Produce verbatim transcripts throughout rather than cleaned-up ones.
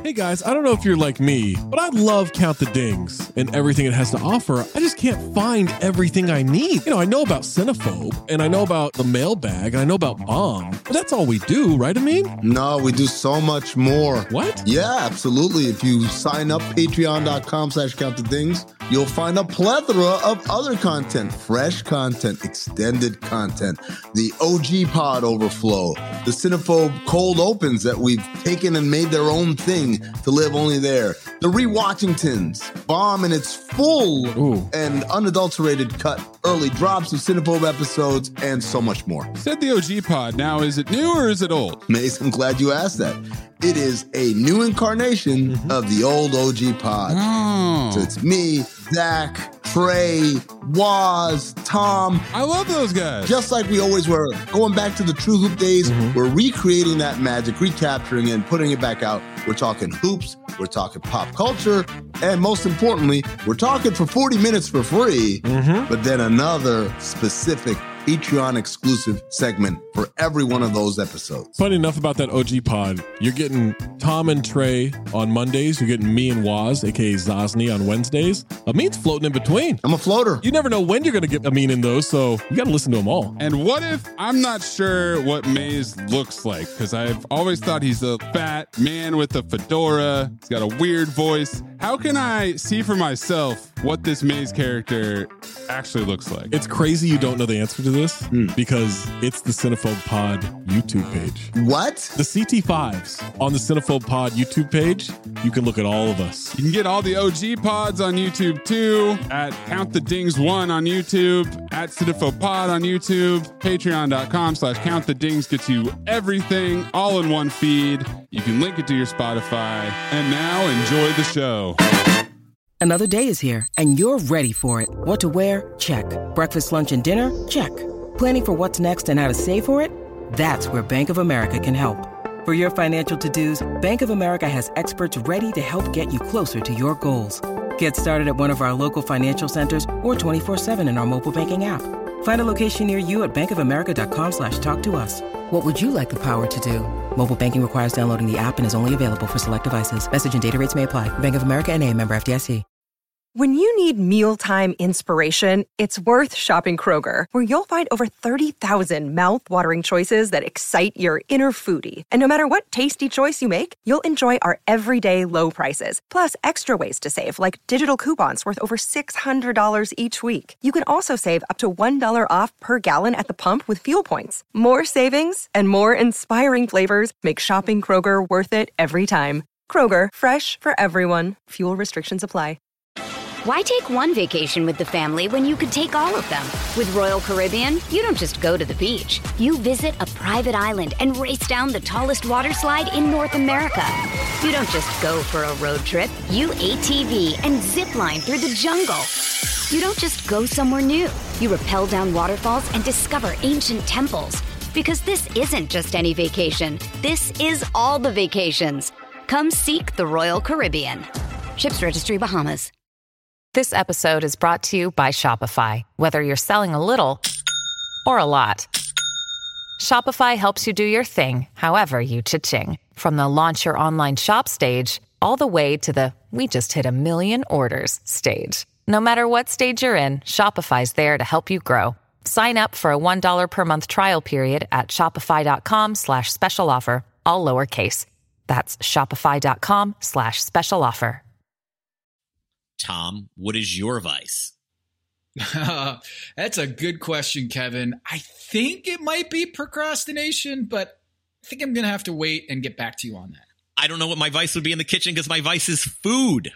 Hey guys, I don't know if you're like me, but I love Count the Dings and everything it has to offer. I just can't find everything I need. You know, I know about Cinephobe, and I know about the mailbag, and I know about Bomb, but that's all we do, right, Amin? No, we do so much more. What? Yeah, absolutely. If you sign up, patreon.com slash count the dings, you'll find a plethora of other content, fresh content, extended content, the O G pod overflow, the Cinephobe cold opens that we've taken and made their own thing to live only there, the Rewatchingtons, Bomb in its full Ooh. and unadulterated cut, early drops of Cinephobe episodes, and so much more. Said the O G pod. Now, is it new or is it old? Mace, I'm glad you asked that. It is a new incarnation mm-hmm. of the old O G pod. Oh. So it's me, Zach, Trey, Waz, Tom. I love those guys. Just like we always were. Going back to the True Hoop days, mm-hmm. we're recreating that magic, recapturing it, and putting it back out. We're talking hoops, we're talking pop culture, and most importantly, we're talking for forty minutes for free, mm-hmm. but then another specific Patreon exclusive segment for every one of those episodes. Funny enough about that O G pod, you're getting Tom and Trey on Mondays. You're getting me and Waz, aka Zosny, on Wednesdays. Amin's floating in between. I'm a floater. You never know when you're going to get Amin in those, so you got to listen to them all. And what if I'm not sure what Maze looks like? Because I've always thought he's a fat man with a fedora. He's got a weird voice. How can I see for myself what this Maze character actually looks like? It's crazy you don't know the answer to this mm. because it's the Cinephobe Pod YouTube page. What? The C T fives on the Cinephobe Pod YouTube page. You can look at all of us. You can get all the O G pods on YouTube too, at Count the Dings one on YouTube, at Cinephobe Pod on YouTube, patreon.com slash Count the Dings gets you everything all in one feed. You can link it to your Spotify. And now enjoy the show. Another day is here, and you're ready for it. What to wear? Check. Breakfast, lunch, and dinner? Check. Planning for what's next and how to save for it? That's where Bank of America can help. For your financial to-dos, Bank of America has experts ready to help get you closer to your goals. Get started at one of our local financial centers or twenty-four seven in our mobile banking app. Find a location near you at bankofamerica.com slash talk to us. What would you like the power to do? Mobile banking requires downloading the app and is only available for select devices. Message and data rates may apply. Bank of America N A, member F D I C. When you need mealtime inspiration, it's worth shopping Kroger, where you'll find over thirty thousand mouth-watering choices that excite your inner foodie. And no matter what tasty choice you make, you'll enjoy our everyday low prices, plus extra ways to save, like digital coupons worth over six hundred dollars each week. You can also save up to one dollar off per gallon at the pump with fuel points. More savings and more inspiring flavors make shopping Kroger worth it every time. Kroger, fresh for everyone. Fuel restrictions apply. Why take one vacation with the family when you could take all of them? With Royal Caribbean, you don't just go to the beach. You visit a private island and race down the tallest water slide in North America. You don't just go for a road trip. You A T V and zip line through the jungle. You don't just go somewhere new. You rappel down waterfalls and discover ancient temples. Because this isn't just any vacation. This is all the vacations. Come seek the Royal Caribbean. Ships Registry, Bahamas. This episode is brought to you by Shopify. Whether you're selling a little or a lot, Shopify helps you do your thing, however you cha-ching. From the launch your online shop stage, all the way to the we just hit a million orders stage. No matter what stage you're in, Shopify's there to help you grow. Sign up for a one dollar per month trial period at shopify.com slash special offer, all lowercase. That's shopify.com slash special offer. Tom, what is your vice? That's a good question, Kevin. I think it might be procrastination, but I think I'm going to have to wait and get back to you on that. I don't know what my vice would be in the kitchen because my vice is food.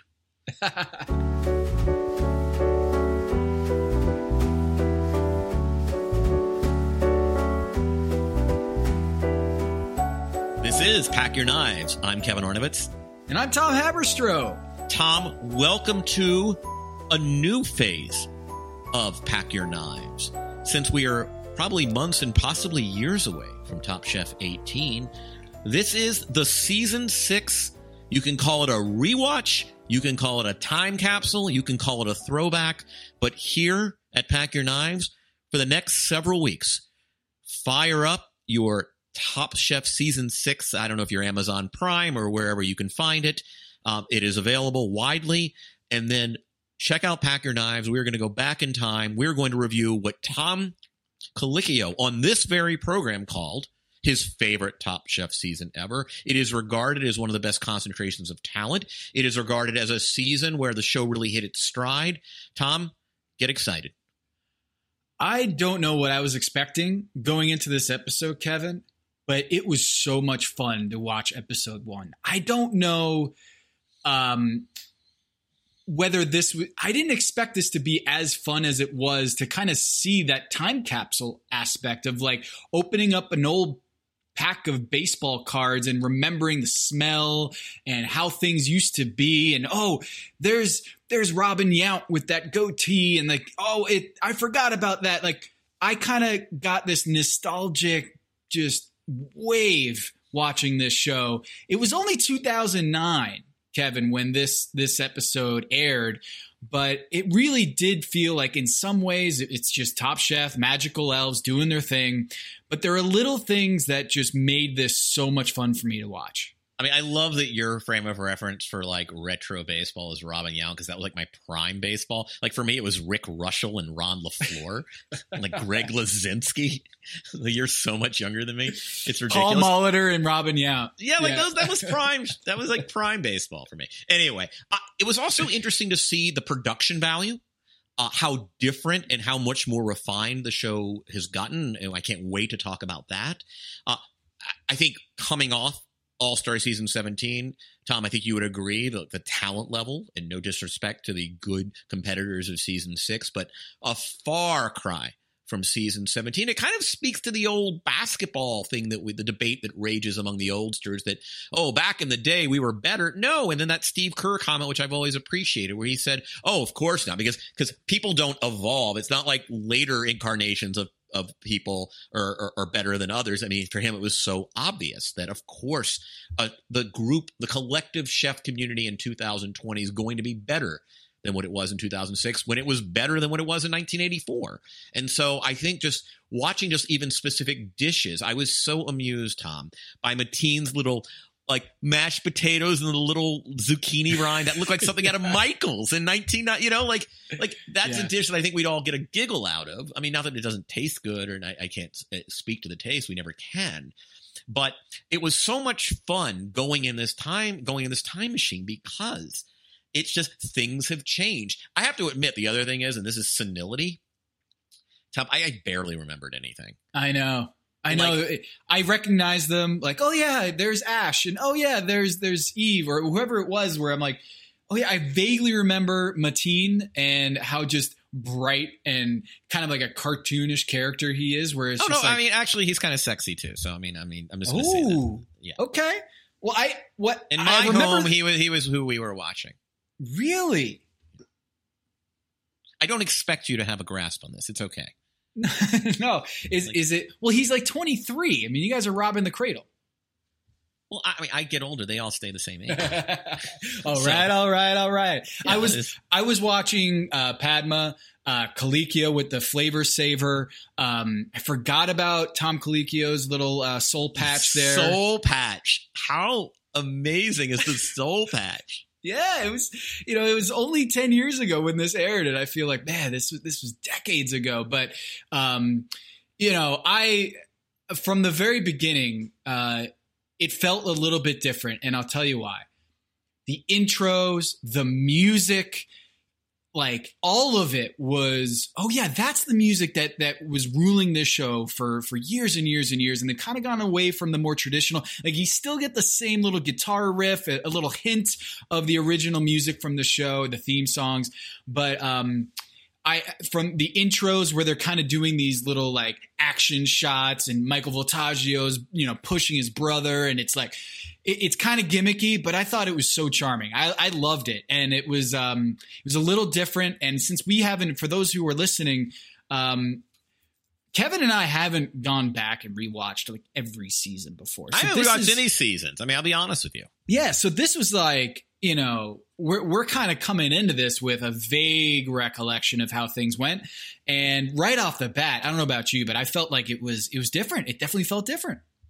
This is Pack Your Knives. I'm Kevin Arnovitz. And I'm Tom Haberstroh. Tom, welcome to a new phase of Pack Your Knives. Since we are probably months and possibly years away from Top Chef eighteen, this is the season six. You can call it a rewatch. You can call it a time capsule. You can call it a throwback. But here at Pack Your Knives, for the next several weeks, fire up your Top Chef Season six. I don't know if you're Amazon Prime or wherever you can find it. Um, it is available widely. And then check out Pack Your Knives. We're going to go back in time. We're going to review what Tom Colicchio on this very program called his favorite Top Chef season ever. It is regarded as one of the best concentrations of talent. It is regarded as a season where the show really hit its stride. Tom, get excited. I don't know what I was expecting going into this episode, Kevin, but it was so much fun to watch episode one. I don't know um, whether this w- I didn't expect this to be as fun as it was, to kind of see that time capsule aspect of like opening up an old pack of baseball cards and remembering the smell and how things used to be. And, oh, there's, there's Robin Yount with that goatee. And like, oh, it, I forgot about that. Like, I kind of got this nostalgic just wave watching this show. It was only two thousand nine, Kevin, when this, this episode aired, but it really did feel like in some ways it's just Top Chef, magical elves doing their thing. But there are little things that just made this so much fun for me to watch. I mean, I love that your frame of reference for like retro baseball is Robin Yount, because that was like my prime baseball. Like for me, it was Rick Russell and Ron LaFleur, like Greg Lazinski. Like, you're so much younger than me. It's ridiculous. Paul Molitor and Robin Yount. Yeah, like yeah. those. That was prime. That was like prime baseball for me. Anyway, uh, it was also interesting to see the production value. Uh, how different and how much more refined the show has gotten. And I can't wait to talk about that. Uh, I think coming off All-Star Season seventeen, Tom, I think you would agree that the talent level, and no disrespect to the good competitors of Season six, but a far cry from Season seventeen. It kind of speaks to the old basketball thing, that we, the debate that rages among the oldsters that, oh, back in the day we were better. No. And then that Steve Kerr comment, which I've always appreciated, where he said, oh, of course not, because because people don't evolve. It's not like later incarnations of of people are, are, are better than others. I mean, for him, it was so obvious that, of course, uh, the group, the collective chef community in two thousand twenty is going to be better than what it was in two thousand six, when it was better than what it was in nineteen eighty-four. And so I think just watching just even specific dishes, I was so amused, Tom, by Mateen's little like mashed potatoes and the little zucchini rind that looked like something out of Michael's in nineteen, you know, like, like that's yeah. a dish that I think we'd all get a giggle out of. I mean, not that it doesn't taste good, or I, I can't speak to the taste. We never can. But it was so much fun going in this time, going in this time machine, because it's just things have changed. I have to admit, the other thing is, and this is senility, Tom, I, I barely remembered anything. I know. I know. Like, I recognize them like, oh yeah, there's Ash, and oh yeah, there's there's Eve, or whoever it was, where I'm like, oh yeah, I vaguely remember Mateen and how just bright and kind of like a cartoonish character he is. Where it's oh just no, like, I mean, actually, he's kind of sexy too. So I mean, I mean, I'm just going to say that. Yeah. Okay. Well, I what in my I remember, home, he was he was who we were watching. Really? I don't expect you to have a grasp on this. It's okay. No, is like, is it? Well, he's like twenty-three. I mean, you guys are robbing the cradle. Well, I mean, I get older; they all stay the same age. all so, right, all right, all right. Yeah, I was I was watching uh, Padma uh, Colicchio with the flavor saver. Um, I forgot about Tom Colicchio's little uh, soul patch there. Soul patch. How amazing is the soul patch? Yeah, it was, you know, it was only ten years ago when this aired, and I feel like, man, this was, this was decades ago. But, um, you know, I, from the very beginning, uh, it felt a little bit different, and I'll tell you why. The intros, the music, like all of it was, oh yeah, that's the music that that was ruling this show for for years and years and years, and they've kind of gone away from the more traditional. Like you still get the same little guitar riff, a, a little hint of the original music from the show, the theme songs, but um I from the intros where they're kind of doing these little like action shots, and Michael Voltaggio's, you know, pushing his brother, and it's like it, it's kind of gimmicky, but I thought it was so charming. I, I loved it, and it was um it was a little different. And since we haven't, for those who are listening, um Kevin and I haven't gone back and rewatched like every season before. So I haven't rewatched is, any seasons. I mean, I'll be honest with you. Yeah, so this was like, you know, we're we're kind of coming into this with a vague recollection of how things went, and right off the bat, I don't know about you, but I felt like it was it was different. It definitely felt different.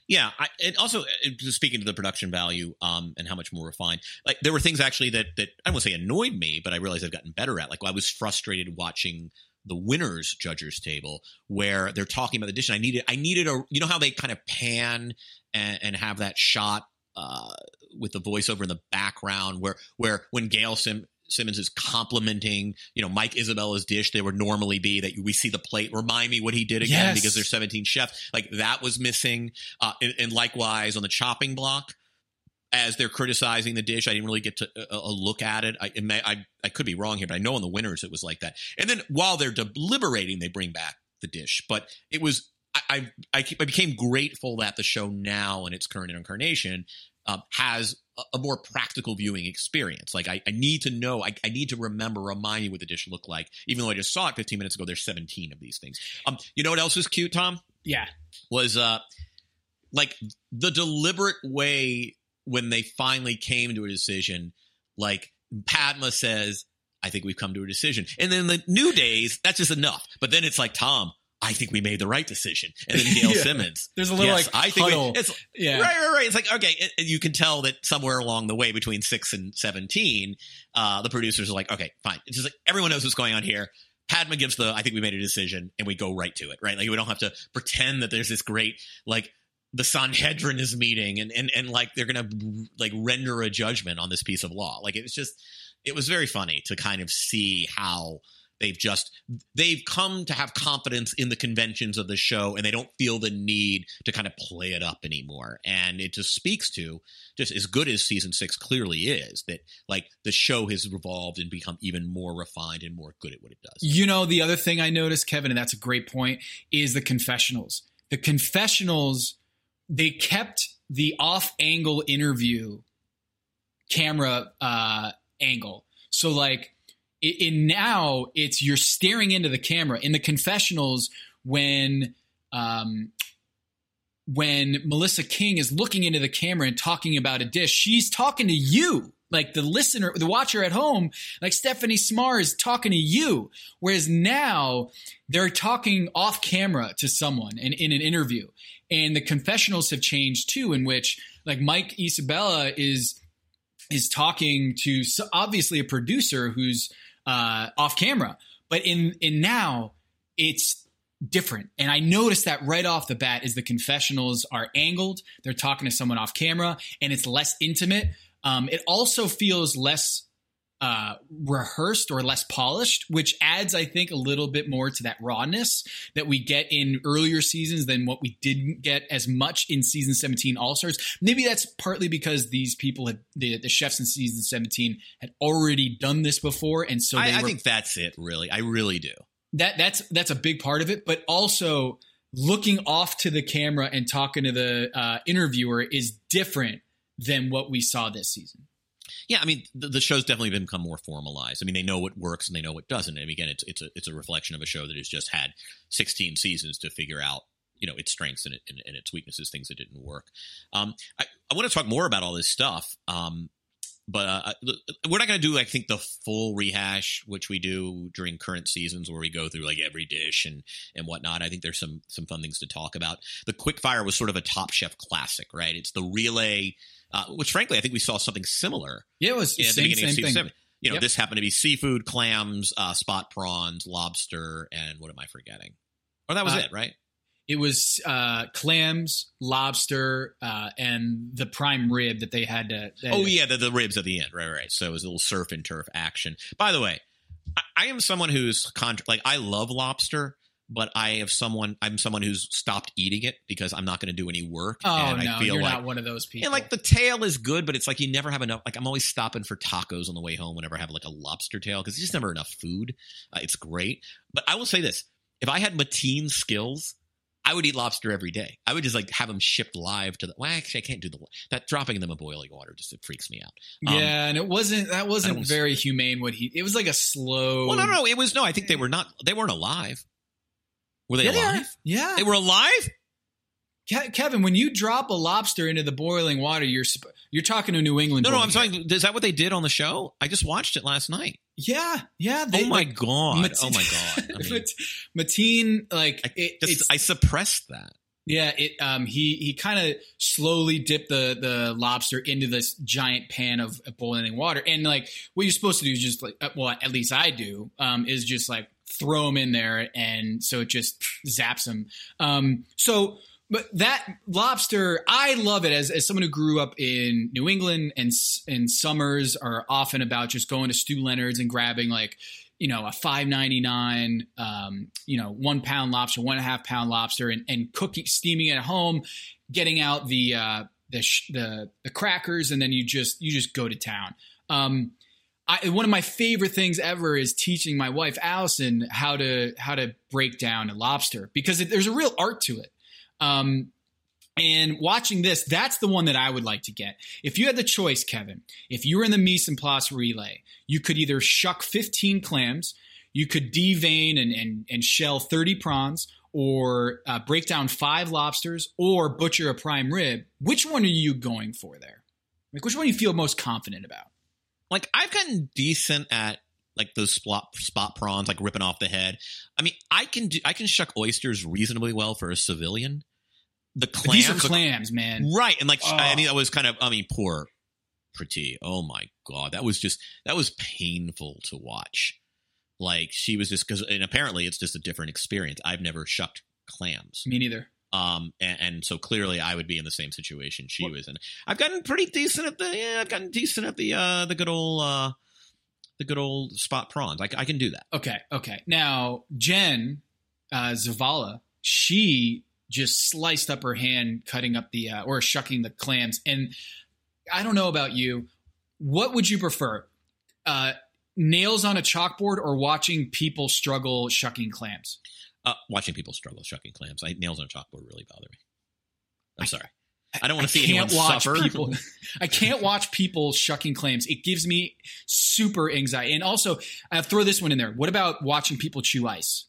Yeah, I, and also just speaking to the production value um, and how much more refined, like there were things actually that that I don't want to say annoyed me, but I realized I've gotten better at. Like I was frustrated watching the winners judges table where they're talking about the dish. And I needed, I needed a, you know how they kind of pan and, and have that shot uh, with the voiceover in the background where where when Gail Sim. Simmons is complimenting, you know, Mike Isabella's dish. There would normally be that we see the plate. Remind me what he did again yes. because there's seventeen chefs. Like that was missing. Uh, and, and likewise on the chopping block, as they're criticizing the dish, I didn't really get to a, a look at it. I, it may, I I could be wrong here, but I know on the winners it was like that. And then while they're deliberating, they bring back the dish. But it was I I, I, I became grateful that the show now in its current incarnation um, has a more practical viewing experience. Like I, I need to know, I, I need to remember, remind me what the dish looked like. Even though I just saw it fifteen minutes ago, there's seventeen of these things. Um, you know what else was cute, Tom? Yeah. Was uh, like the deliberate way when they finally came to a decision, like Padma says, I think we've come to a decision. And then the New Days, that's just enough. But then it's like, Tom, I think we made the right decision. And then Gail yeah. Simmons. There's a little yes, like I think huddle. We, it's, yeah. Right, right, right. It's like, okay, it, you can tell that somewhere along the way between six and seventeen, uh, the producers are like, okay, fine. It's just like everyone knows what's going on here. Padma gives the, I think we made a decision, and we go right to it, right? Like we don't have to pretend that there's this great, like the Sanhedrin is meeting and, and, and like they're going to like render a judgment on this piece of law. Like it was just, it was very funny to kind of see how They've just they've come to have confidence in the conventions of the show, and they don't feel the need to kind of play it up anymore. And it just speaks to just as good as season six clearly is, that like the show has evolved and become even more refined and more good at what it does. You know, the other thing I noticed, Kevin, and that's a great point, is the confessionals. The confessionals, they kept the off-angle interview camera uh, angle. So like. In now, it's you're staring into the camera. In the confessionals, when um, when Melissa King is looking into the camera and talking about a dish, she's talking to you, like the listener, the watcher at home. Like Stephanie Smar is talking to you, whereas now they're talking off camera to someone in, in an interview. And the confessionals have changed too, in which like Mike Isabella is is talking to obviously a producer who's uh, off camera, but in, in now it's different. And I noticed that right off the bat is the confessionals are angled. They're talking to someone off camera and it's less intimate. Um, it also feels less uh, rehearsed or less polished, which adds, I think, a little bit more to that rawness that we get in earlier seasons than what we didn't get as much in season seventeen All-Stars. Maybe that's partly because these people had the, the chefs in season seventeen had already done this before. And so they I, I were, think that's it, really. I really do. That that's, that's a big part of it, but also looking off to the camera and talking to the uh, interviewer is different than what we saw this season. Yeah, I mean, the, the show's definitely become more formalized. I mean, they know what works and they know what doesn't. I mean, again, it's it's a it's a reflection of a show that has just had sixteen seasons to figure out, you know, its strengths and, it, and, and its weaknesses, things that didn't work. Um, I, I want to talk more about all this stuff, um, but uh, we're not going to do, I think, the full rehash, which we do during current seasons where we go through like every dish and and whatnot. I think there's some some fun things to talk about. The Quickfire was sort of a Top Chef classic, right? It's the relay. Uh, which, frankly, I think we saw something similar. Yeah, it was at same, the beginning same of season thing. seven. You know, Yep. This happened to be seafood, clams, uh, spot prawns, lobster, and what am I forgetting? Oh, that was Uh, it, right? It was uh, clams, lobster, uh, and the prime rib that they had to. They had Oh, to- yeah, the, the ribs at the end. Right, right. So it was a little surf and turf action. By the way, I, I am someone who's contra- like I love lobster, but I have someone I'm someone who's stopped eating it because I'm not going to do any work. Oh and no, I feel you're like, not one of those people. And like the tail is good, but it's like you never have enough. Like I'm always stopping for tacos on the way home whenever I have like a lobster tail because there's just never enough food. Uh, it's great, but I will say this: if I had Mateen skills, I would eat lobster every day. I would just like have them shipped live to the. Well, actually, I can't do the that dropping them in boiling water. Just it freaks me out. Um, yeah, and it wasn't that wasn't don't- very humane. What he it was like a slow. Well, no, no, it was no. I think they were not. They weren't alive. Were they Yeah, they are. alive? Yeah, They were alive. Ke- Kevin, when you drop a lobster into the boiling water, you're sp- you're talking to New England. No, no, boy I'm here. saying, is that what they did on the show? I just watched it last night. Yeah, yeah. They, oh my like, god! oh my god! I mean, Mateen, like I, it, just, it's I suppressed that. Yeah, it. Um, he he kind of slowly dipped the the lobster into this giant pan of, of boiling water, and like what you're supposed to do is just like, well, at least I do, um, is just like throw them in there, and so it just zaps them. Um, so, but that lobster, I love it as as someone who grew up in New England, and and summers are often about just going to Stu Leonard's and grabbing like, you know, a five ninety-nine, um, you know, one pound lobster, one and a half pound lobster, and, and cooking, steaming it at home, getting out the, uh, the, sh- the, the crackers. And then you just, you just go to town. Um, I, one of my favorite things ever is teaching my wife, Allison, how to, how to break down a lobster, because it, there's a real art to it. Um, And watching this, that's the one that I would like to get. If you had the choice, Kevin, if you were in the mise en place relay, you could either shuck fifteen clams, you could devein and, and, and shell thirty prawns, or uh, break down five lobsters, or butcher a prime rib. Which one are you going for there? Like, which one do you feel most confident about? Like, I've gotten decent at like those spot spot prawns, like ripping off the head. I mean, I can do, I can shuck oysters reasonably well for a civilian. The clams, but these are clams, man. Right. And like, oh. I mean, that was kind of, I mean, poor Pretty. Oh my God. That was just, that was painful to watch. Like, she was just, because, and apparently it's just a different experience. I've never shucked clams. Me neither. Um, and, and so clearly I would be in the same situation she what? was in. I've gotten pretty decent at the, yeah, I've gotten decent at the, uh, the good old, uh, the good old spot prawns. I, I can do that. Okay. Okay. Now, Jen, uh, Zavala, she just sliced up her hand, cutting up the, uh, or shucking the clams. And I don't know about you. What would you prefer? Uh, nails on a chalkboard or watching people struggle shucking clams? Uh, watching people struggle shucking clams. I, nails on a chalkboard really bother me. I'm I, sorry. I don't want to see anyone suffer. People, I can't watch people shucking clams. It gives me super anxiety. And also, I'll throw this one in there. What about watching people chew ice?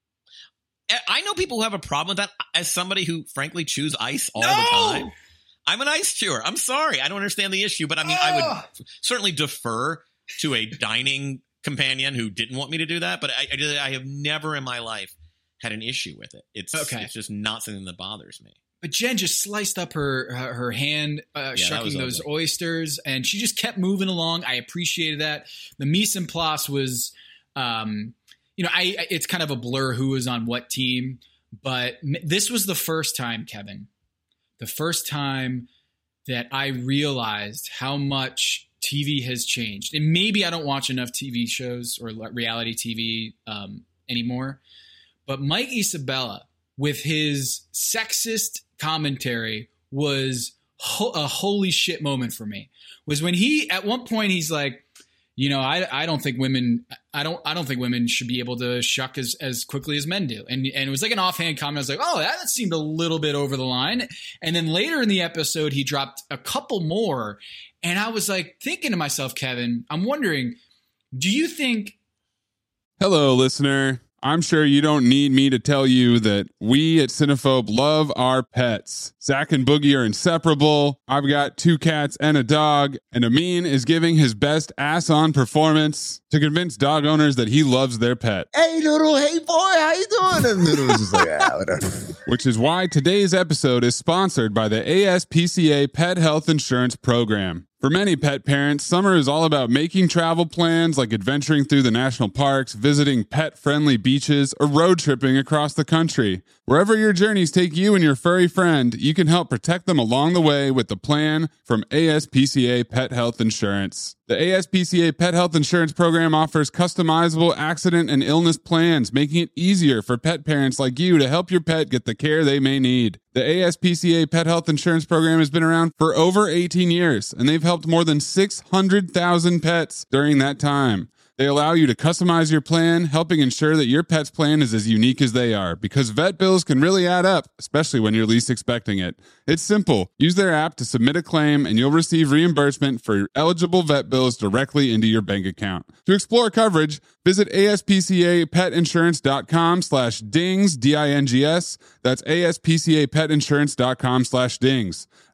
I know people who have a problem with that. As somebody who frankly chews ice all no! the time, I'm an ice chewer. I'm sorry. I don't understand the issue, but I mean, oh! I would certainly defer to a dining companion who didn't want me to do that. But I, I, I have never in my life had an issue with it. It's okay. It's just not something that bothers me. But Jen just sliced up her her, her hand, uh, yeah, shucking those ugly. oysters, and she just kept moving along. I appreciated that. The mise en place was, um, you know, I it's kind of a blur who was on what team, but this was the first time, Kevin, the first time that I realized how much T V has changed. And maybe I don't watch enough T V shows or reality T V um, anymore, but Mike Isabella, with his sexist commentary, was ho- a holy shit moment for me. Was when he, at one point, he's like, you know, I, I don't think women, I don't, I don't think women should be able to shuck as, as quickly as men do. And, and it was like an offhand comment. I was like, oh, that seemed a little bit over the line. And then later in the episode, he dropped a couple more. And I was like thinking to myself, Kevin, I'm wondering, do you think? Hello, listener. I'm sure you don't need me to tell you that we at Cinephobe love our pets. Zach and Boogie are inseparable. I've got two cats and a dog, and Amin is giving his best ass-on performance to convince dog owners that he loves their pet. Hey, Noodle, hey, boy, how you doing? And Noodle was just like, ah, whatever. Which is why today's episode is sponsored by the A S P C A Pet Health Insurance Program. For many pet parents, summer is all about making travel plans like adventuring through the national parks, visiting pet-friendly beaches, or road tripping across the country. Wherever your journeys take you and your furry friend, you can help protect them along the way with the plan from A S P C A Pet Health Insurance. The A S P C A Pet Health Insurance Program offers customizable accident and illness plans, making it easier for pet parents like you to help your pet get the care they may need. The A S P C A Pet Health Insurance Program has been around for over eighteen years, and they've helped more than six hundred thousand pets during that time. They allow you to customize your plan, helping ensure that your pet's plan is as unique as they are, because vet bills can really add up, especially when you're least expecting it. It's simple. Use their app to submit a claim, and you'll receive reimbursement for eligible vet bills directly into your bank account. To explore coverage, visit aspcapetinsurance.com slash dings, D I N G S. That's aspcapetinsurance.com slash dings.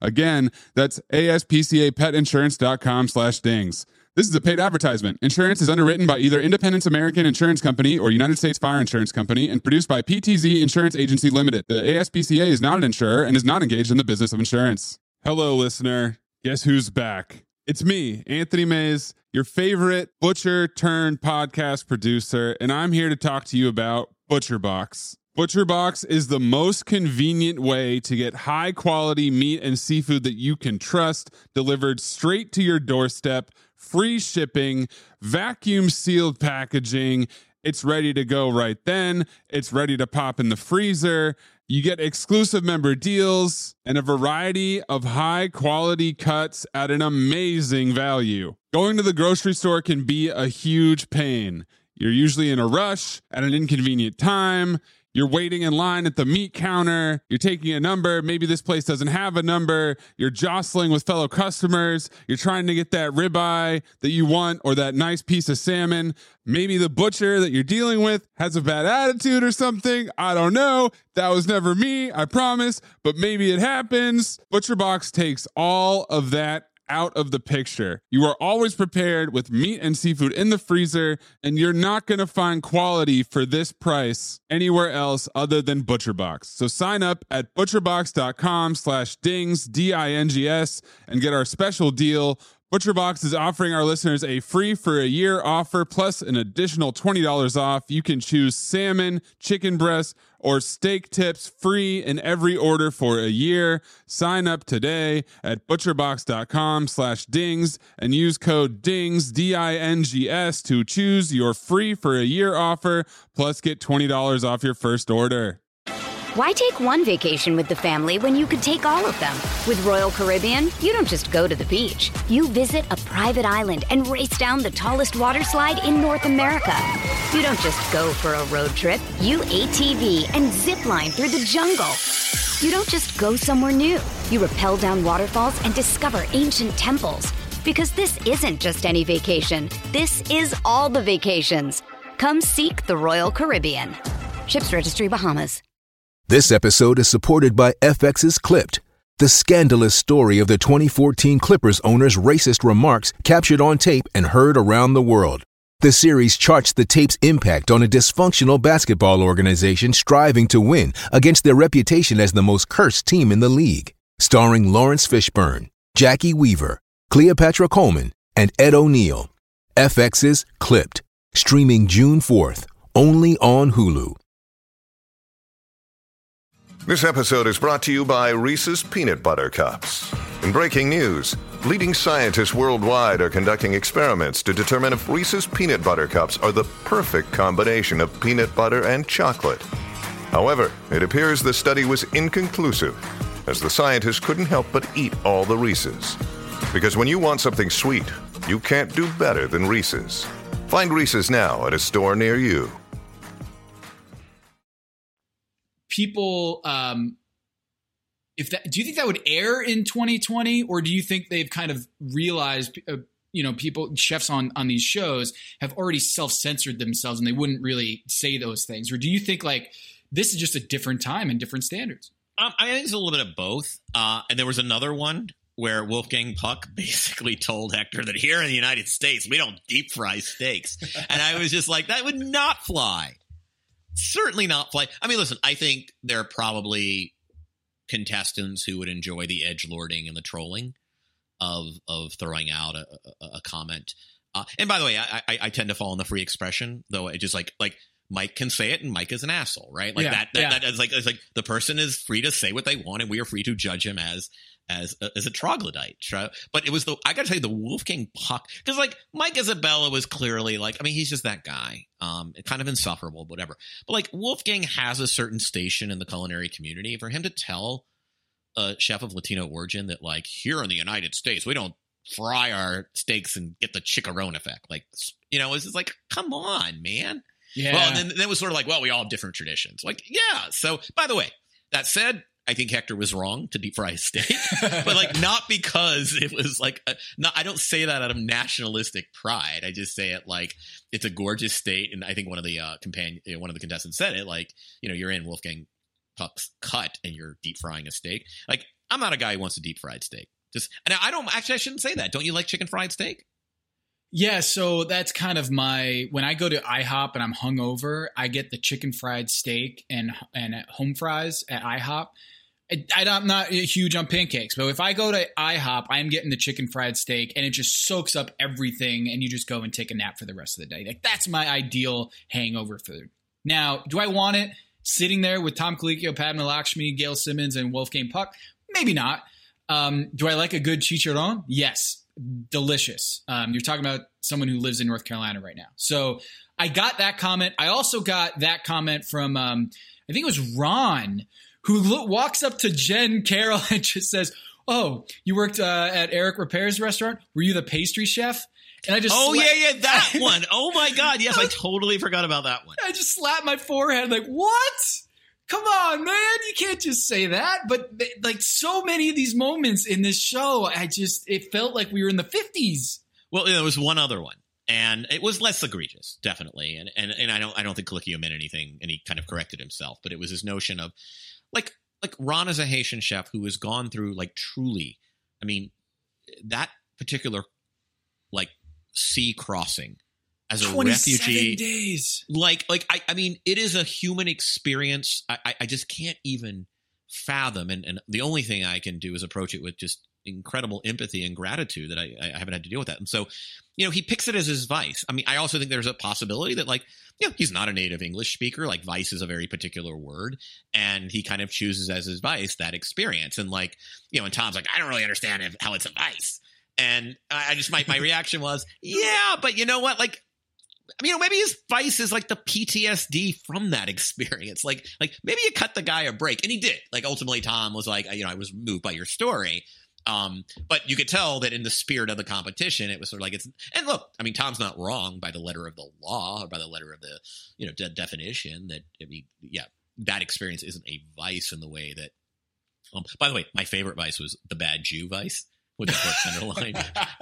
Again, that's A S P C A pet insurance dot com slash dings. This is a paid advertisement. Insurance is underwritten by either Independence American Insurance Company or United States Fire Insurance Company and produced by P T Z Insurance Agency Limited. The A S P C A is not an insurer and is not engaged in the business of insurance. Hello, listener. Guess who's back? It's me, Anthony Mays, your favorite butcher turned podcast producer, and I'm here to talk to you about ButcherBox. ButcherBox is the most convenient way to get high quality meat and seafood that you can trust delivered straight to your doorstep, free shipping, vacuum sealed packaging. It's ready to go right then. It's ready to pop in the freezer. You get exclusive member deals and a variety of high quality cuts at an amazing value. Going to the grocery store can be a huge pain. You're usually in a rush at an inconvenient time. You're waiting in line at the meat counter. You're taking a number. Maybe this place doesn't have a number. You're jostling with fellow customers. You're trying to get that ribeye that you want or that nice piece of salmon. Maybe the butcher that you're dealing with has a bad attitude or something. I don't know. That was never me, I promise. But maybe it happens. ButcherBox takes all of that out of the picture. You are always prepared with meat and seafood in the freezer, and you're not going to find quality for this price anywhere else other than ButcherBox. So sign up at butcherbox dot com slash dings, D I N G S, and get our special deal. ButcherBox is offering our listeners a free for a year offer plus an additional twenty dollars off. You can choose salmon, chicken breast, or steak tips free in every order for a year. Sign up today at butcherbox dot com slash dings and use code DINGS, D I N G S, to choose your free for a year offer plus get twenty dollars off your first order. Why take one vacation with the family when you could take all of them? With Royal Caribbean, you don't just go to the beach. You visit a private island and race down the tallest water slide in North America. You don't just go for a road trip. You A T V and zip line through the jungle. You don't just go somewhere new. You rappel down waterfalls and discover ancient temples. Because this isn't just any vacation. This is all the vacations. Come seek the Royal Caribbean. Ships Registry, Bahamas. This episode is supported by F X's Clipped, the scandalous story of the twenty fourteen Clippers owner's racist remarks captured on tape and heard around the world. The series charts the tape's impact on a dysfunctional basketball organization striving to win against their reputation as the most cursed team in the league. Starring Lawrence Fishburne, Jackie Weaver, Cleopatra Coleman, and Ed O'Neill. F X's Clipped, streaming June fourth, only on Hulu. This episode is brought to you by Reese's Peanut Butter Cups. In breaking news, leading scientists worldwide are conducting experiments to determine if Reese's Peanut Butter Cups are the perfect combination of peanut butter and chocolate. However, it appears the study was inconclusive, as the scientists couldn't help but eat all the Reese's. Because when you want something sweet, you can't do better than Reese's. Find Reese's now at a store near you. People, um, if that, do you think that would air in twenty twenty, or do you think they've kind of realized, uh, you know, people, chefs on, on these shows have already self-censored themselves and they wouldn't really say those things? Or do you think like this is just a different time and different standards? Um, I think it's a little bit of both. Uh, and there was another one where Wolfgang Puck basically told Hector that here in the United States, we don't deep fry steaks. And I was just like, that would not fly. Certainly not fly. I mean, listen, I think there are probably contestants who would enjoy the edgelording and the trolling of of throwing out a, a, a comment. Uh, and by the way, I, I, I tend to fall in the free expression, though. It just like like Mike can say it, and Mike is an asshole, right? Like yeah, that. That, yeah. that is like it's like the person is free to say what they want, and we are free to judge him as as a, as a troglodyte. But it was the I got to tell you the Wolfgang Puck, because like Mike Isabella was clearly like, I mean, he's just that guy, um, kind of insufferable, whatever. But like Wolfgang has a certain station in the culinary community. For him to tell a chef of Latino origin that like here in the United States we don't fry our steaks and get the chicharron effect, like, you know, it's just like, come on, man. Yeah. Well, and then, then it was sort of like, well, we all have different traditions. Like, yeah. So, by the way, that said, I think Hector was wrong to deep fry his steak, but like not because it was like, a, not, I don't say that out of nationalistic pride. I just say it like it's a gorgeous state. And I think one of the uh, companion, you know, one of the contestants said it like, you know, you're in Wolfgang Puck's cut and you're deep frying a steak. Like, I'm not a guy who wants a deep fried steak. Just and I don't actually I shouldn't say that. Don't you like chicken fried steak? Yeah, so that's kind of my when I go to IHOP and I'm hungover, I get the chicken fried steak and and home fries at IHOP. I, I'm not huge on pancakes, but if I go to IHOP, I'm getting the chicken fried steak, and it just soaks up everything, and you just go and take a nap for the rest of the day. Like that's my ideal hangover food. Now, do I want it sitting there with Tom Colicchio, Padma Lakshmi, Gail Simmons, and Wolfgang Puck? Maybe not. Um, do I like a good chicharron? Yes. Delicious. Um, you're talking about someone who lives in North Carolina right now. So I got that comment. I also got that comment from, um, I think it was Ron, who lo- walks up to Jen Carroll and just says, oh, you worked uh, at Eric Repair's restaurant? Were you the pastry chef? And I just Oh, sla- yeah, yeah, that one. Oh, my God. Yes, I totally forgot about that one. I just slapped my forehead like, what? Come on, man. You can't just say that. But like so many of these moments in this show, I just, it felt like we were in the fifties. Well, there was one other one, and it was less egregious, definitely. And and, and I don't I don't think Colicchio meant anything, and he kind of corrected himself. But it was this notion of like like Ron is a Haitian chef who has gone through like truly, I mean, that particular like sea crossing as a refugee days. Like, like I, I mean, it is a human experience. I, I, I just can't even fathom. And, and the only thing I can do is approach it with just incredible empathy and gratitude that I, I haven't had to deal with that. And so, you know, he picks it as his vice. I mean, I also think there's a possibility that like, you know, he's not a native English speaker. Like vice is a very particular word. And he kind of chooses as his vice that experience. And like, you know, and Tom's like, I don't really understand how it's a vice. And I just, my, my reaction was, yeah, but you know what? Like, I mean, you know, maybe his vice is like the P T S D from that experience. Like, like maybe you cut the guy a break, and he did. Like, ultimately, Tom was like, you know, I was moved by your story. Um, but you could tell that in the spirit of the competition, it was sort of like it's. And look, I mean, Tom's not wrong by the letter of the law or by the letter of the, you know, de- definition. That I mean, yeah, that experience isn't a vice in the way that. Um, by the way, my favorite vice was the bad Jew vice. With the first underline.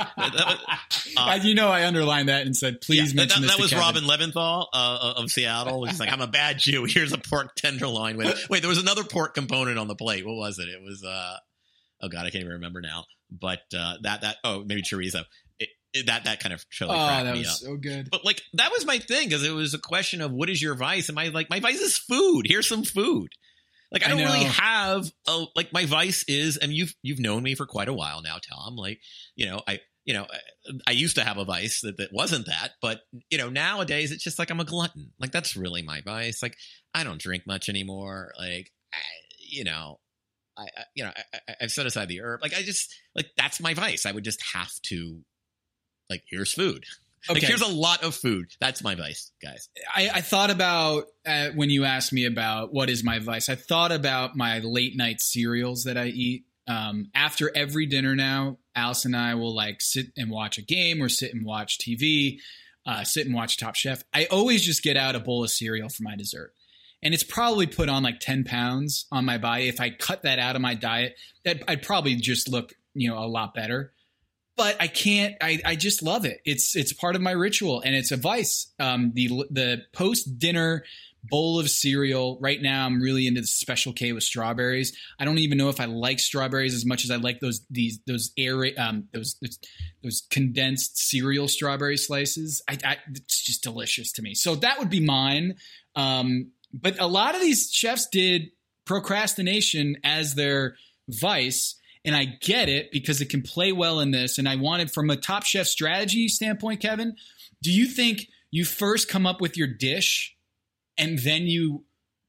uh, you know, I underlined that and said, please yeah, mention that, this that to was Kevin. Robin Leventhal uh, of Seattle. He's like, I'm a bad Jew. Here's a pork tenderloin. With, wait, there was another pork component on the plate. What was it? It was, uh, oh God, I can't even remember now. But uh, that, that, oh, maybe chorizo. It, it, that, that kind of totally oh, cracked that me was up. so good. But like, that was my thing because it was a question of what is your vice? And my, like, my vice is food. Here's some food. Like, I don't I really have a, like my vice is, and you've, you've known me for quite a while now, Tom, like, you know, I, you know, I, I used to have a vice that, that wasn't that, but you know, nowadays it's just like, I'm a glutton. Like, that's really my vice. Like, I don't drink much anymore. Like, I, you know, I, I you know, I, I, I've set aside the herb. Like, I just, like, that's my vice. I would just have to, like, here's food. Okay. Like, here's a lot of food. That's my vice, guys. I, I thought about uh, when you asked me about what is my vice, I thought about my late night cereals that I eat. Um, after every dinner now, Alice and I will like sit and watch a game or sit and watch T V, uh, sit and watch Top Chef. I always just get out a bowl of cereal for my dessert. And it's probably put on like ten pounds on my body. If I cut that out of my diet, that I'd probably just look, you know, a lot better. But I can't. I, I just love it. It's it's part of my ritual, and it's a vice. Um, the the post dinner bowl of cereal. Right now, I'm really into the Special K with strawberries. I don't even know if I like strawberries as much as I like those these those air um those those condensed cereal strawberry slices. I, I it's just delicious to me. So that would be mine. Um, but a lot of these chefs did procrastination as their vice. And I get it because it can play well in this. And I wanted, from a Top Chef strategy standpoint, Kevin, do you think you first come up with your dish and then you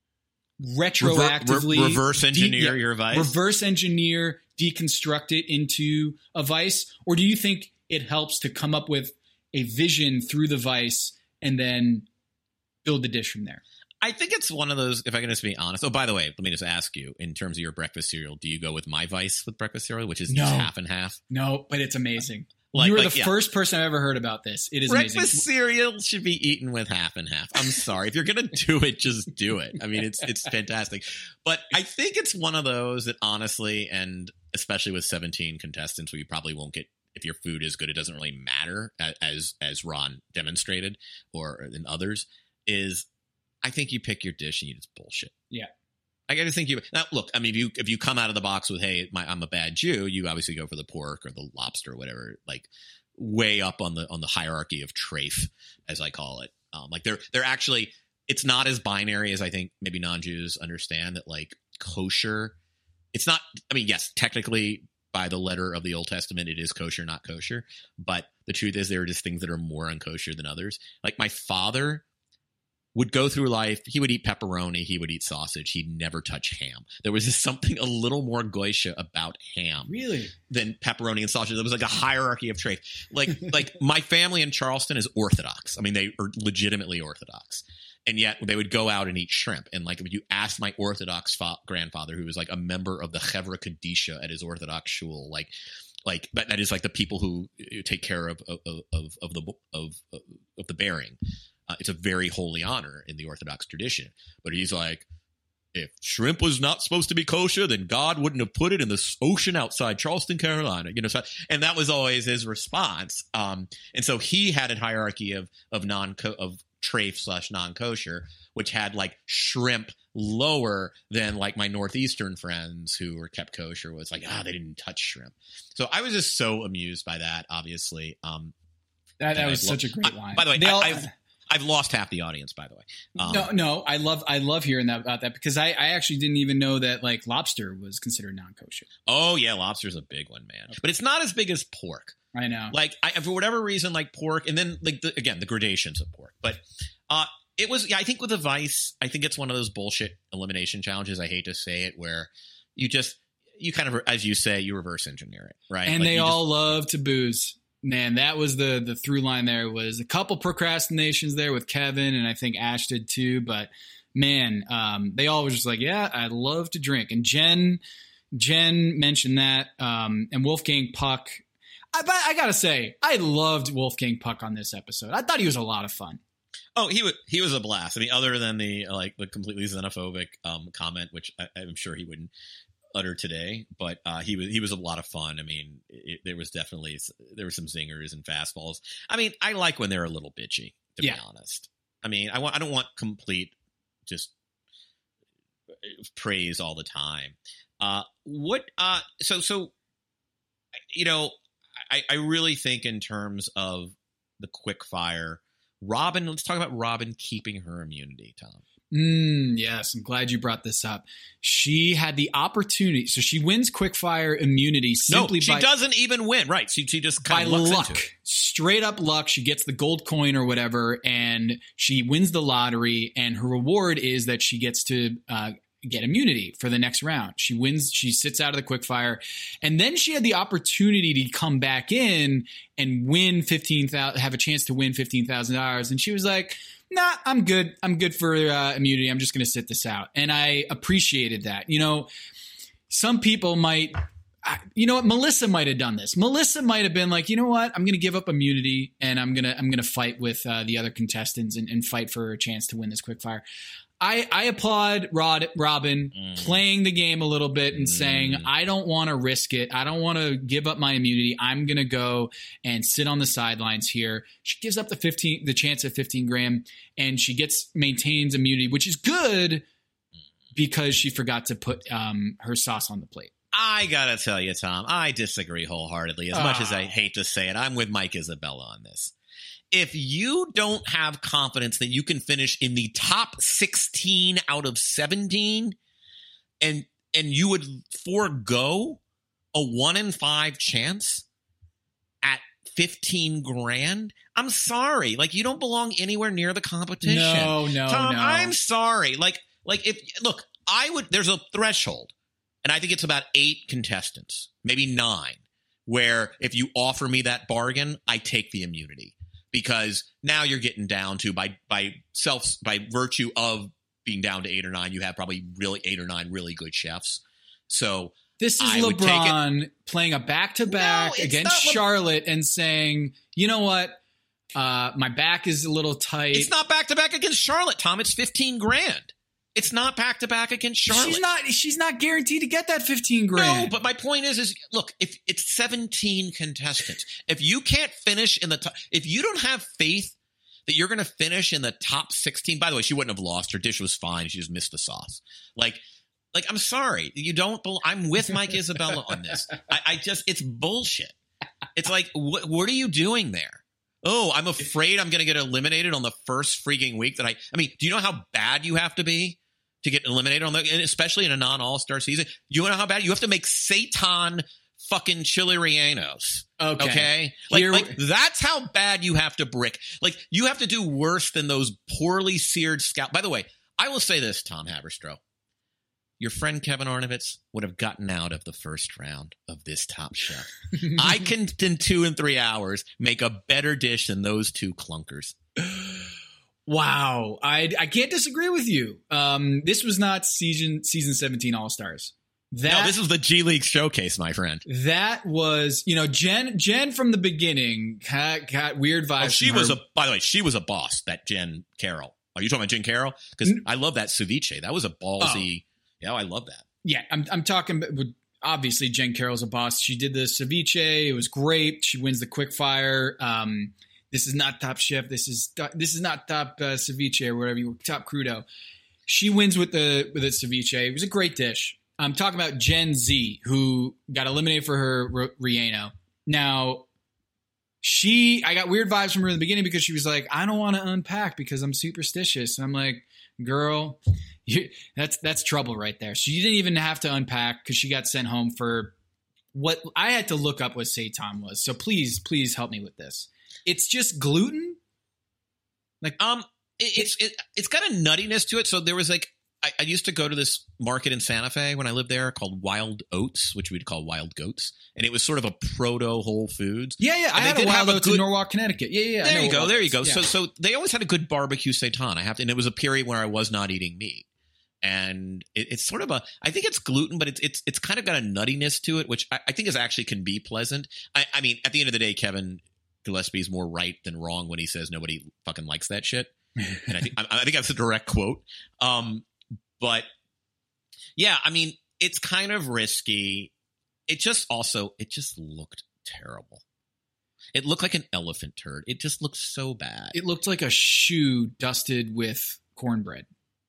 retroactively Rever- reverse engineer de- your vice? Reverse engineer, deconstruct it into a vice? Or do you think it helps to come up with a vision through the vice and then build the dish from there? I think it's one of those, if I can just be honest. Oh, by the way, let me just ask you, in terms of your breakfast cereal, do you go with my vice with breakfast cereal, which is no. just half and half? No, but it's amazing. Like, you were like, the yeah. first person I've ever heard about this. It is breakfast amazing. cereal should be eaten with half and half. I'm sorry. If you're going to do it, just do it. I mean, it's it's fantastic. But I think it's one of those that honestly, and especially with seventeen contestants, where you probably won't get, if your food is good, it doesn't really matter, as as Ron demonstrated, or in others, is I think you pick your dish and you just bullshit. Yeah. I got to think you now. Look, I mean, if you if you come out of the box with, "Hey, my, I'm a bad Jew," you obviously go for the pork or the lobster or whatever, like way up on the on the hierarchy of treif, as I call it. Um, like they're they're actually, it's not as binary as I think maybe non-Jews understand that. Like kosher, it's not. I mean, yes, technically by the letter of the Old Testament, it is kosher, not kosher. But the truth is, there are just things that are more unkosher than others. Like my father would go through life. He would eat pepperoni. He would eat sausage. He'd never touch ham. There was just something a little more goisha about ham, really, than pepperoni and sausage. There was like a hierarchy of treif. Like, like my family in Charleston is Orthodox. I mean, they are legitimately Orthodox, and yet they would go out and eat shrimp. And like, if you asked my Orthodox fa- grandfather, who was like a member of the Chevra Kadisha at his Orthodox shul, like. Like that, that is like the people who take care of of of, of the of of the bearing. Uh, it's a very holy honor in the Orthodox tradition. But he's like, if shrimp was not supposed to be kosher, then God wouldn't have put it in the ocean outside Charleston, Carolina. You know, so, and that was always his response. Um, and so he had a hierarchy of of non of treif slash non kosher, which had like shrimp lower than like my Northeastern friends who were kept kosher was like, ah, they didn't touch shrimp. So I was just so amused by that, obviously. Um, that that was such lo- a great line. I, by the way, I, all, I've, I've lost half the audience, by the way. Um, no, no, I love I love hearing that about that because I, I actually didn't even know that like lobster was considered non-kosher. Oh, yeah, lobster's a big one, man. Okay. But it's not as big as pork. I know. Like, I, for whatever reason, like pork, and then, like the, again, the gradations of pork. But uh, it was, yeah, I think with the Vice, I think it's one of those bullshit elimination challenges. I hate to say it, where you just, you kind of, as you say, you reverse engineer it, right? And like they all just, love to booze. Man, that was the the through line there. Was a couple procrastinations there with Kevin, and I think Ash did too. But man, um, they all were just like, yeah, I love to drink. And Jen, Jen mentioned that, um, and Wolfgang Puck. I, but I gotta say, I loved Wolfgang Puck on this episode. I thought he was a lot of fun. Oh, he was he was a blast. I mean, other than the like the completely xenophobic um, comment, which I, I'm sure he wouldn't utter today, but uh, he was he was a lot of fun. I mean, it, there was definitely there were some zingers and fastballs. I mean, I like when they're a little bitchy, to yeah. be honest. I mean, I want I don't want complete just praise all the time. Uh, what? Uh, so so, you know, I, I really think in terms of the quick fire, Robin. Let's talk about Robin keeping her immunity, Tom. Mm, yes, I'm glad you brought this up. She had the opportunity, so she wins quickfire immunity simply no, she by she doesn't even win, right? She she just kind by of lucks luck, into it. Straight up luck. She gets the gold coin or whatever, and she wins the lottery. And her reward is that she gets to uh, get immunity for the next round. She wins. She sits out of the quickfire, and then she had the opportunity to come back in and win fifteen thousand, have a chance to win fifteen thousand dollars. And she was like, nah, I'm good. I'm good for uh, immunity. I'm just going to sit this out. And I appreciated that. You know, some people might, you know what? Melissa might have done this. Melissa might have been like, you know what? I'm going to give up immunity and I'm going to, I'm going to fight with uh, the other contestants and, and fight for a chance to win this quickfire. I, I applaud Rod, Robin mm. playing the game a little bit and mm. saying, I don't want to risk it. I don't want to give up my immunity. I'm going to go and sit on the sidelines here. She gives up the fifteen, the chance at fifteen grand, and she gets maintains immunity, which is good because she forgot to put um, her sauce on the plate. I gotta tell you, Tom, I disagree wholeheartedly. As uh. much as I hate to say it, I'm with Mike Isabella on this. If you don't have confidence that you can finish in the top sixteen out of seventeen, and and you would forego a one in five chance at fifteen grand, I'm sorry. Like, you don't belong anywhere near the competition. No, no, Tom, no. I'm sorry. Like, like if look, I would. There's a threshold, and I think it's about eight contestants, maybe nine, where if you offer me that bargain, I take the immunity. Because now you're getting down to by by self by virtue of being down to eight or nine, you have probably really eight or nine really good chefs. So this is I LeBron playing a back to back against Le- Charlotte and saying, you know what, uh, my back is a little tight. It's not back to back against Charlotte, Tom. It's fifteen grand. It's not back to back against Charlotte. She's not. She's not guaranteed to get that fifteen grand. No, but my point is, is look, if it's seventeen contestants, if you can't finish in the top, if you don't have faith that you're going to finish in the top sixteen. By the way, she wouldn't have lost. Her dish was fine. She just missed the sauce. Like, Like, I'm sorry. You don't, I'm with Mike Isabella on this. I, I just, it's bullshit. It's like, wh- what are you doing there? Oh, I'm afraid I'm going to get eliminated on the first freaking week that I, I mean, do you know how bad you have to be to get eliminated on the, and especially in a non all-star season? You know how bad you have to make Seitan fucking Chili Rellenos. Okay. okay? Like, Here, like that's how bad you have to brick. Like, you have to do worse than those poorly seared scalp. By the way, I will say this, Tom Haberstroh. Your friend Kevin Arnovitz would have gotten out of the first round of this Top Chef. I can, in two and three hours, make a better dish than those two clunkers. Wow. I, I can't disagree with you. Um, this was not season season seventeen All-Stars. That, no, this was the G League showcase, my friend. That was, you know, Jen Jen from the beginning got, got weird vibes. Oh, she from was her. a, by the way, she was a boss, that Jen Carroll. Are you talking about Jen Carroll? Because I love that ceviche. That was a ballsy. Oh. Yeah, I love that. Yeah, I'm I'm talking about, obviously Jen Carroll's a boss. She did the ceviche. It was great. She wins the quick fire. Um, this is not Top Chef. This is this is not Top uh, Ceviche or whatever you Top Crudo. She wins with the with the ceviche. It was a great dish. I'm talking about Gen Z, who got eliminated for her r- Relleno. Now, she I got weird vibes from her in the beginning because she was like, I don't want to unpack because I'm superstitious. And I'm like, girl, you, that's that's trouble right there. She didn't even have to unpack because she got sent home for what I had to look up what seitan was. So please, please help me with this. It's just gluten? Like um, it, it's it, it's got a nuttiness to it. So there was like I, I used to go to this market in Santa Fe when I lived there called Wild Oats, which we'd call Wild Goats, and it was sort of a proto Whole Foods. Yeah, yeah. And I had a Wild Oats good, in Norwalk, Connecticut. Yeah, yeah. There you go. There you go. Yeah. So so they always had a good barbecue seitan. I have to, and it was a period where I was not eating meat. And it, it's sort of a, I think it's gluten, but it's it's it's kind of got a nuttiness to it, which I, I think is actually can be pleasant. I, I mean, at the end of the day, Kevin Gillespie is more right than wrong when he says nobody fucking likes that shit. And I think I, I think that's a direct quote. Um, but yeah, I mean, it's kind of risky. It just also, it just looked terrible. It looked like an elephant turd. It just looked so bad. It looked like a shoe dusted with cornbread.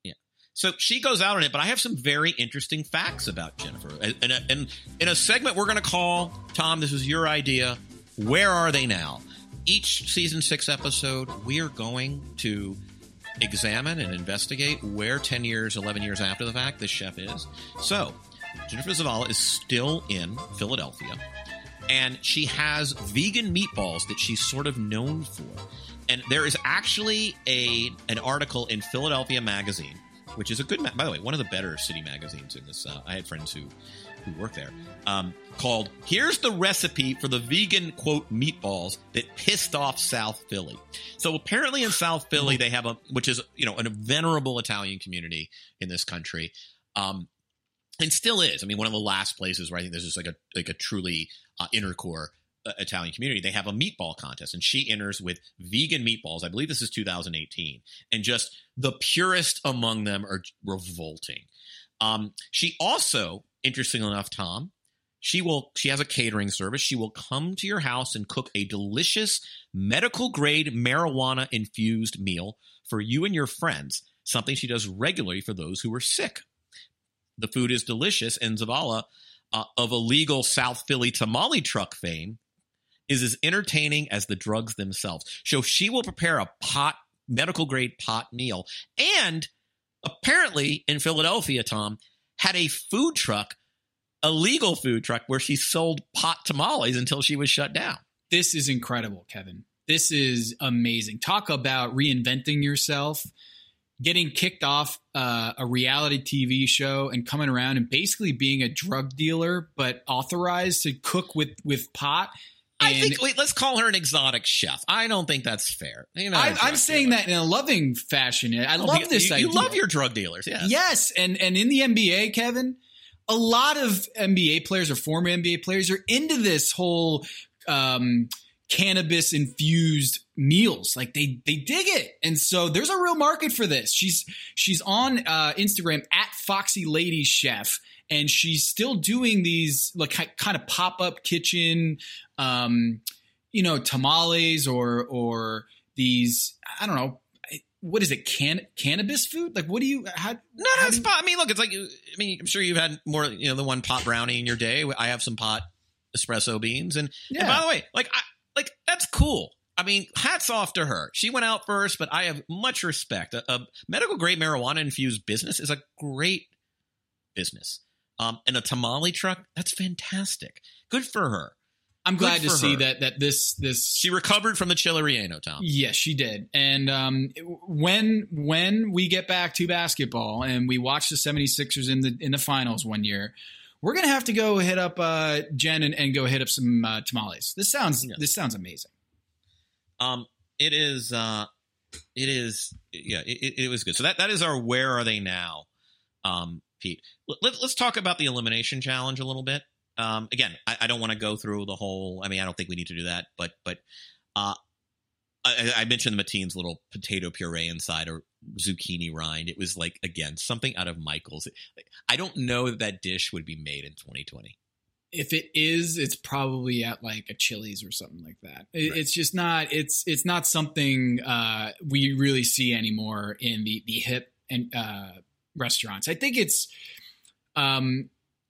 So she goes out on it, but I have some very interesting facts about Jennifer. In a, in, in a segment we're going to call, Tom, this is your idea, Where Are They Now? Each season six episode, we are going to examine and investigate where ten years, eleven years after the fact this chef is. So Jennifer Zavala is still in Philadelphia, and she has vegan meatballs that she's sort of known for. And there is actually a an article in Philadelphia Magazine, which is a good, ma- by the way, one of the better city magazines in this. Uh, I had friends who, who work there, um, called Here's the Recipe for the Vegan, quote, Meatballs That Pissed Off South Philly. So apparently in South Philly, they have a, which is, you know, a venerable Italian community in this country. Um, and still is. I mean, one of the last places where I think there's just like a, like a truly uh, inner core uh, Italian community. They have a meatball contest, and she enters with vegan meatballs. I believe this is two thousand eighteen, and just the purest among them are revolting. Um, she also, interestingly enough, Tom, she will she has a catering service. She will come to your house and cook a delicious medical grade marijuana infused meal for you and your friends. Something she does regularly for those who are sick. The food is delicious, and Zavala, uh, of illegal South Philly tamale truck fame, is as entertaining as the drugs themselves. So she will prepare a pot, medical grade pot meal, and apparently in Philadelphia, Tom, had a food truck, a legal food truck, where she sold pot tamales until she was shut down. This is incredible, Kevin. This is amazing. Talk about reinventing yourself, getting kicked off uh, a reality T V show and coming around and basically being a drug dealer, but authorized to cook with, with pot. I think, wait, let's call her an exotic chef. I don't think that's fair. You know, I, I'm saying dealer. that in a loving fashion. I oh, love this you, idea. You love your drug dealers, yes. Yes, and, and in the N B A, Kevin, a lot of N B A players or former N B A players are into this whole um, cannabis-infused meals. Like, they they dig it. And so there's a real market for this. She's, she's on uh, Instagram, at Foxy Lady Chef. And she's still doing these like kind of pop-up kitchen, um, you know, tamales or or these, I don't know, what is it? Can cannabis food? Like, what do you? How, no, no, how it's do you, pot. I mean, look, it's like I mean, I'm sure you've had more, you know, than one pot brownie in your day. I have some pot espresso beans, and, Yeah. and by the way, like, I, like that's cool. I mean, hats off to her. She went out first, but I have much respect. A, a medical grade marijuana infused business is a great business. Um, and a tamale truck, that's fantastic. Good for her. I'm glad Good to for see her. that that this this She recovered from the chili relleno, Tom. Yes, she did. And um, when when we get back to basketball and we watch the seventy-sixers in the in the finals one year, we're gonna have to go hit up uh, Jen and, and go hit up some uh, tamales. This sounds Yes. this sounds amazing. Um, it is, uh, it is, yeah, it, it was good. So that, that is our Where Are They Now, um, Pete. Let, let's talk about the elimination challenge a little bit. Um, again, I, I don't want to go through the whole, I mean, I don't think we need to do that, but, but, uh, I, I mentioned the Mateen's little potato puree inside or zucchini rind. It was like, again, something out of Michael's. I don't know that that dish would be made in twenty twenty. If it is, it's probably at like a Chili's or something like that. It, Right. It's just not. It's it's not something uh, we really see anymore in the the hip and uh, restaurants. I think it's. Um,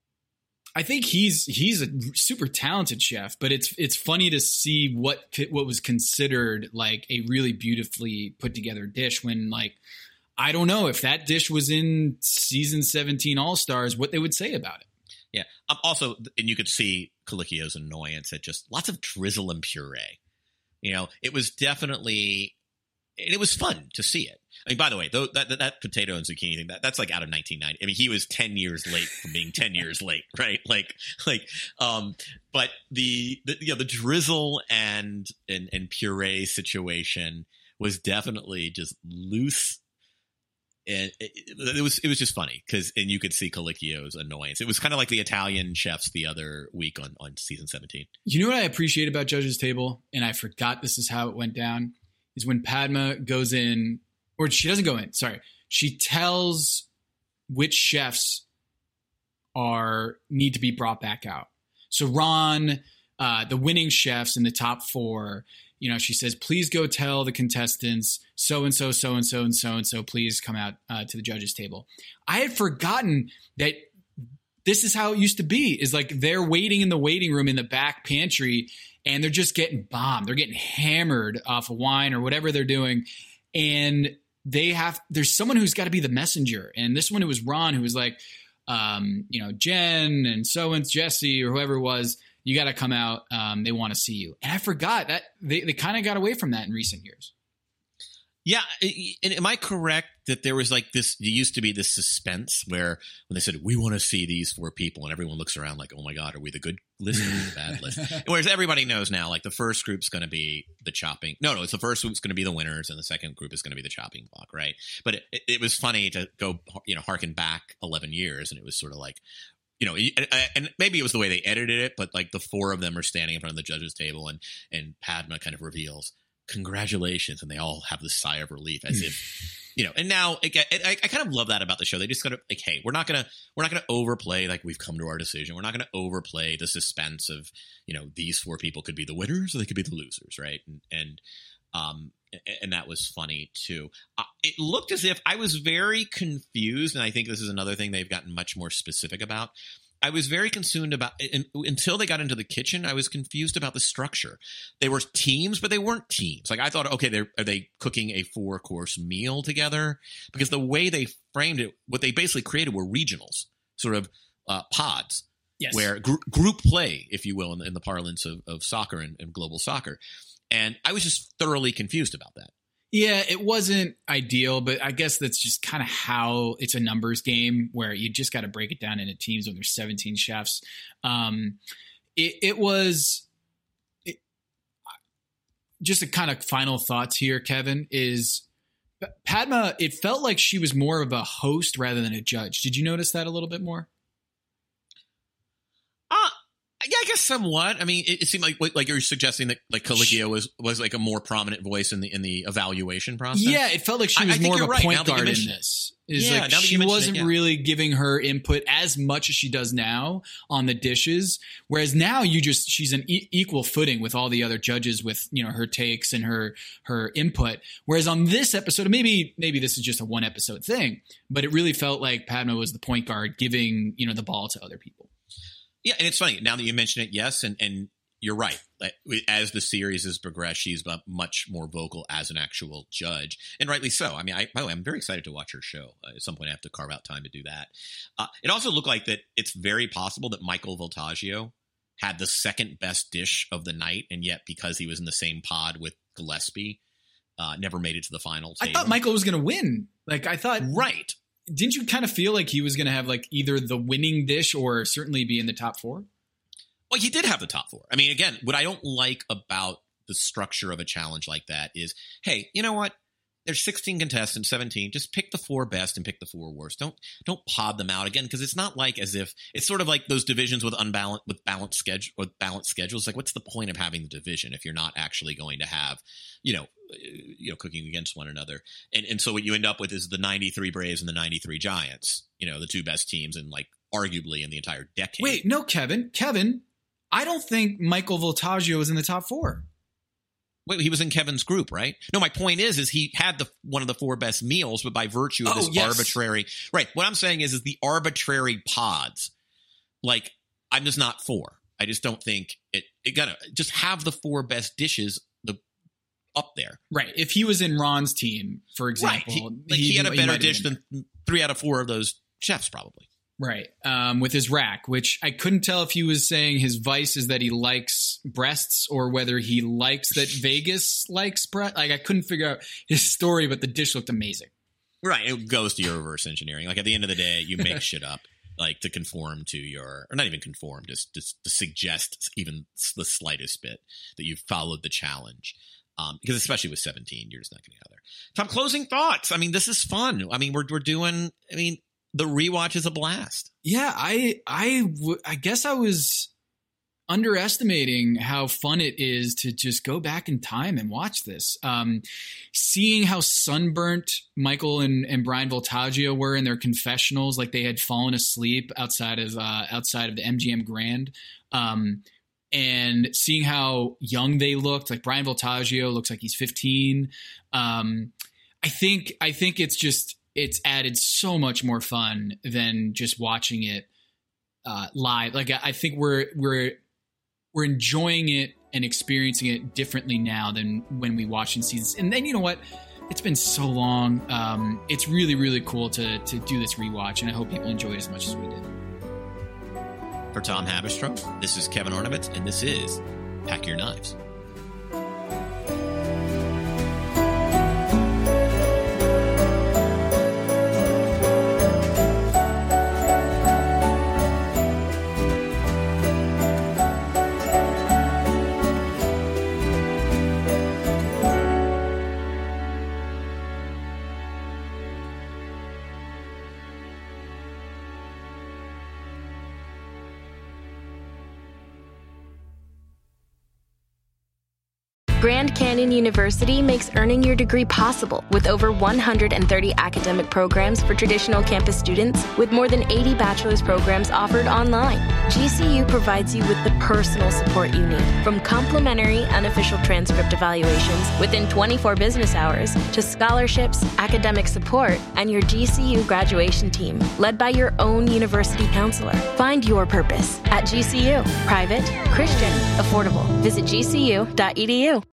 I think he's he's a super talented chef, but it's it's funny to see what what was considered like a really beautifully put together dish when like I don't know if that dish was in season seventeen All Stars, what they would say about it. Yeah. Um, also, and you could see Colicchio's annoyance at just lots of drizzle and puree. You know, it was definitely, and it was fun to see it. I mean, by the way, though, that, that that potato and zucchini thing, that, that's like out of nineteen ninety. I mean, he was ten years late from being ten years late, right? Like, like, um, but the, the you know, the drizzle and, and, and puree situation was definitely just loose. And it, it was it was just funny because and you could see Colicchio's annoyance. It was kind of like the Italian chefs the other week on, on season seventeen. You know what I appreciate about Judge's Table, and I forgot this is how it went down, is when Padma goes in, or she doesn't go in, sorry. She tells which chefs are need to be brought back out. So Ron, uh, the winning chefs in the top four, you know, she says, please go tell the contestants so-and-so, so-and-so, and so-and-so, please come out uh, to the judges' table. I had forgotten that this is how it used to be, is like they're waiting in the waiting room in the back pantry and they're just getting bombed. They're getting hammered off of wine or whatever they're doing. And they have, there's someone who's got to be the messenger. And this one, it was Ron, who was like, um, you know, Jen and so-and Jesse or whoever it was, you got to come out. Um, they want to see you. And I forgot that they, they kind of got away from that in recent years. Yeah. And am I correct that there was like this, there used to be this suspense where when they said, we want to see these four people and everyone looks around like, oh my God, are we the good list or the bad list? Whereas everybody knows now, like the first group's going to be the chopping. No, no, it's the first group's going to be the winners and the second group is going to be the chopping block. Right. But it, it was funny to go, you know, harken back eleven years. And it was sort of like, you know, and maybe it was the way they edited it, but like the four of them are standing in front of the judges' table and, and Padma kind of reveals, congratulations. And they all have this sigh of relief as if, you know, and now I, I, I kind of love that about the show. They just kind of like, hey, we're not going to, we're not going to overplay like we've come to our decision. We're not going to overplay the suspense of, you know, these four people could be the winners or they could be the losers. Right. And, and, um, and that was funny too. Uh, it looked as if I was very confused. And I think this is another thing they've gotten much more specific about. I was very concerned about and, until they got into the kitchen. I was confused about the structure. They were teams, but they weren't teams. Like I thought, okay, they're, are they cooking a four course meal together? Because the way they framed it, what they basically created were regionals, sort of uh, pods, Yes. where gr- group play, if you will, in the, in the parlance of, of soccer and, and global soccer. And I was just thoroughly confused about that. Yeah, it wasn't ideal, but I guess that's just kind of how it's a numbers game where you just got to break it down into teams when there's seventeen chefs. Um, it, it was it, just a kind of final thoughts here, Kevin, is Padma, it felt like she was more of a host rather than a judge. Did you notice that a little bit more? Uh, Yeah, I guess somewhat. I mean, it, it seemed like like you're suggesting that like Colicchio was was like a more prominent voice in the in the evaluation process. Yeah, it felt like she was I, I more of a right. point guard in mention- this. Is Yeah, like now that she you mention wasn't it, yeah. really giving her input as much as she does now on the dishes. Whereas now you just she's an e- equal footing with all the other judges with, you know, her takes and her her input. Whereas on this episode, maybe maybe this is just a one episode thing, but it really felt like Padma was the point guard giving, you know, the ball to other people. Yeah, and it's funny now that you mention it. Yes, and and you're right. Like, as the series has progressed, she's much more vocal as an actual judge, and rightly so. I mean, I, by the way, I'm very excited to watch her show. Uh, at some point, I have to carve out time to do that. Uh, it also looked like that it's very possible that Michael Voltaggio had the second best dish of the night, and yet because he was in the same pod with Gillespie, uh, never made it to the final table. I thought Michael was going to win. Like I thought, right. Didn't you kind of feel like he was going to have like either the winning dish or certainly be in the top four? Well, he did have the top four. I mean, again, what I don't like about the structure of a challenge like that is, hey, you know what? There's sixteen contestants, seventeen. Just pick the four best and pick the four worst. Don't don't pod them out again, because it's not like as if it's sort of like those divisions with unbalanced with balanced schedule with balanced schedules. Like, what's the point of having the division if you're not actually going to have, you know, you know, cooking against one another? And and so what you end up with is the ninety-three Braves and the ninety-three Giants. You know, the two best teams in like arguably in the entire decade. Wait, no, Kevin, Kevin, I don't think Michael Voltaggio was in the top four. Wait, he was in Kevin's group, right? No, my point is, is he had the one of the four best meals, but by virtue of Oh, this yes. arbitrary, right? What I'm saying is, is the arbitrary pods. Like, I'm just not for. I just don't think it. It gotta just have the four best dishes the up there, Right. If he was in Ron's team, for example, right? He, like he, had a better dish than three out of four of those chefs, probably. Right. Um, with his rack, which I couldn't tell if he was saying his vice is that he likes breasts or whether he likes that Vegas likes breast. Like, I couldn't figure out his story, but the dish looked amazing. Right. It goes to your reverse engineering. Like, at the end of the day, you make shit up, like, to conform to your, or not even conform, just, just to suggest even the slightest bit that you've followed the challenge. Um, because especially with seventeen, you're just not going to get out there. Tom, closing thoughts. I mean, this is fun. I mean, we're we're doing, I mean, the rewatch is a blast. Yeah, I, I, w- I guess I was underestimating how fun it is to just go back in time and watch this. Um, seeing how sunburnt Michael and, and Brian Voltaggio were in their confessionals, like they had fallen asleep outside of uh, outside of the M G M Grand. Um, and seeing how young they looked, like Brian Voltaggio looks like he's fifteen. Um, I think I think it's just. It's added so much more fun than just watching it uh, live. Like, I think we're we're we're enjoying it and experiencing it differently now than when we watched in seasons. And then, you know what? It's been so long. Um, it's really, really cool to to do this rewatch, and I hope people enjoy it as much as we did. For Tom Haberstrom, this is Kevin Arnovitz, and this is Pack Your Knives. Grand Canyon University makes earning your degree possible with over one hundred thirty academic programs for traditional campus students, with more than eighty bachelor's programs offered online. G C U provides you with the personal support you need, from complimentary unofficial transcript evaluations within twenty-four business hours to scholarships, academic support, and your G C U graduation team, led by your own university counselor. Find your purpose at G C U. Private, Christian, affordable. Visit G C U dot E D U.